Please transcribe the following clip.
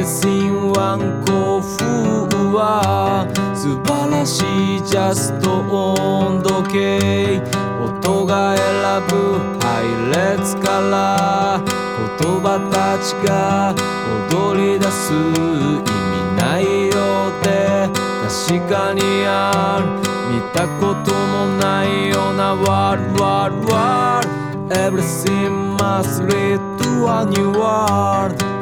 Everything ワンコフは素晴らしいジャスト温度計音が選ぶ配列から言葉たちが踊り出す意味ないようで確かにある見たこともないような World Everything must lead to a new world